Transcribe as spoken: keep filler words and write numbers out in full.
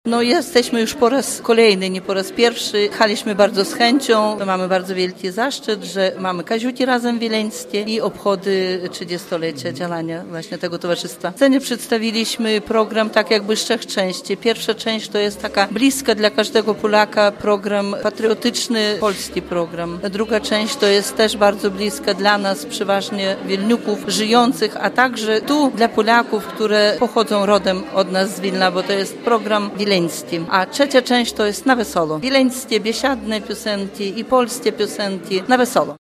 No jesteśmy już po raz kolejny, nie po raz pierwszy. Jechaliśmy bardzo z chęcią. Mamy bardzo wielki zaszczyt, że mamy Kaziuki razem w Wileńskie i obchody trzydziestolecia działania właśnie tego towarzystwa. W scenie przedstawiliśmy program tak jakby z trzech części. Pierwsza część to jest taka bliska dla każdego Polaka program patriotyczny, polski program. Druga część to jest też bardzo bliska dla nas, przeważnie Wielniuków żyjących, a także tu dla Polaków, które pochodzą rodem od nas z Wilna, bo to jest program wileński. A trzecia część to jest na wesoło. Wileńskie, biesiadne piosenki i polskie piosenki na wesoło.